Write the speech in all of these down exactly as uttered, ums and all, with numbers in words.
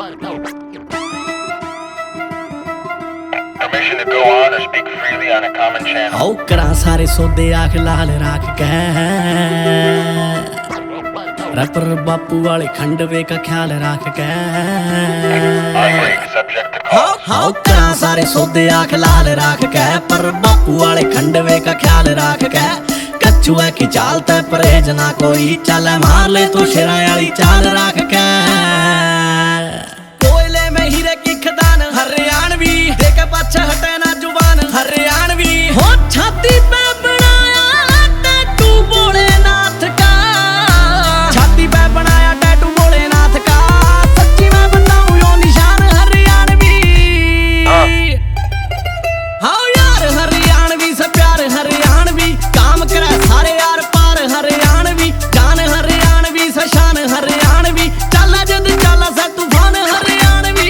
Permission to go on or speak freely on a common channel. आओ करा सारे सौदे आख लाल राख के रैपर बापू वाले खंडवे का ख्याल रख के Operating subject to call. आओ करा सारे सौदे आख लाल राख के पर बापू वाले खंडवे का ख्याल रख के कछुआ की चाल ते परहेज ना कोई चल मार ले तो शेरा वाली चाल रख के कोयले में हीरे की खदान हरियाणवी देख पाछे हटे ना जुबान हरियाणवी हो छाती पे बनाया टैटू भोलेनाथ का छाती पे बनाया टैटू भोलेनाथ का सच्ची मैं बनाऊं यो निशान हरियाणवी हाँ यार हरियाणवी से प्यार हरियाणवी काम करे सारे यार पार हरियाणवी जान हरियाणवी से शान हरियाणवी चल जद चल से तूफान हरियाणवी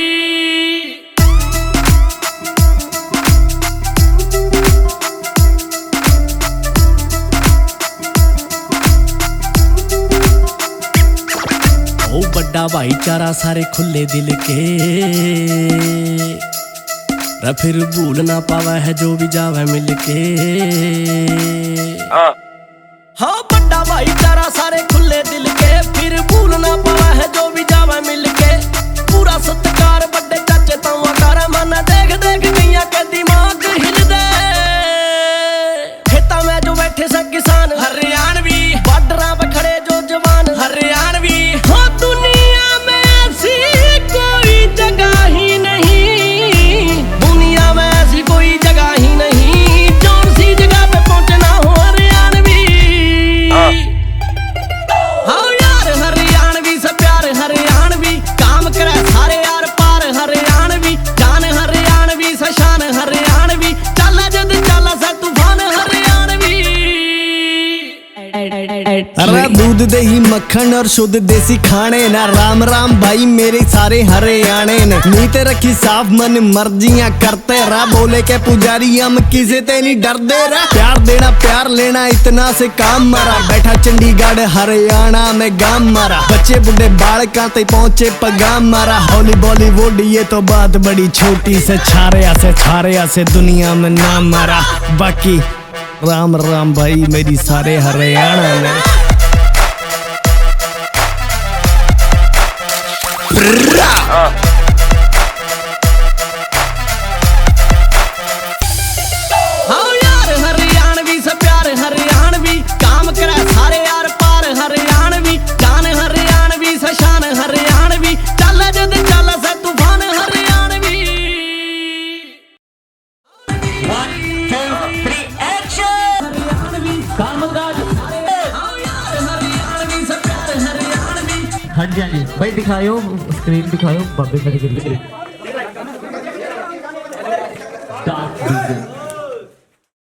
ओ बड़ा भाईचारा सारे खुले दिल के रे फिर भूल ना पावा है जो भी जावे मिलके हाँ हाँ बड़ा भाईचारा सारे खुले दिल के फिर भूल ना पावा है जो भी जावे मिलके पूरा सत्कार बड़े चाचे तवा कर मन देख देख गैया के दिमाग हिल दे खेता में जो बैठे से किसान हरियाणवी बॉर्डर पे खड़े जो जवान हरियाणवी हो दुनिया में ऐसी कोई जगह ही नहीं दुनिया में ऐसी कोई जगह ही नहीं जोर सी जगह पे पहुंचना हो हरियाणवी हाँ यार हरियाणवी से प्यार हरियाणवी काम करे सारे यार पार हरियाणवी जान हरियाणवी से शान हरियाणवी चल जद चल से तूफान हरियाणवी अरे दूध दही मक्खन और शुद्ध देसी खाने ना राम राम भाई मेरे सारे हरियाणे ने नीत रखी साफ मन मर्जियां करते रहा बोले के पुजारी हम किसे ते नहीं डरते रहा प्यार देना प्यार लेना इतना से काम मरा बैठा चंडीगढ़ हरियाणा में गांव मरा बच्चे बुढ़े बालका ते पहुंचे पगाम मरा हॉली बॉलीवुड ये तो बात बड़ी छोटी से छारिया से छारिया से दुनिया में नाम मरा बाकी राम राम भाई मेरी सारे हरियाणा में हाँ यार हरियाणवी से प्यार हरियाणवी काम करे सारे यार पार हरियाणवी जान हरियाणवी से शान हरियाणवी चल जद चल से तूफान हरियाणवी हाँ जी हाँ जी भाई दिखाओ स्क्रीन दिखाओ बाबे मेरे के लिए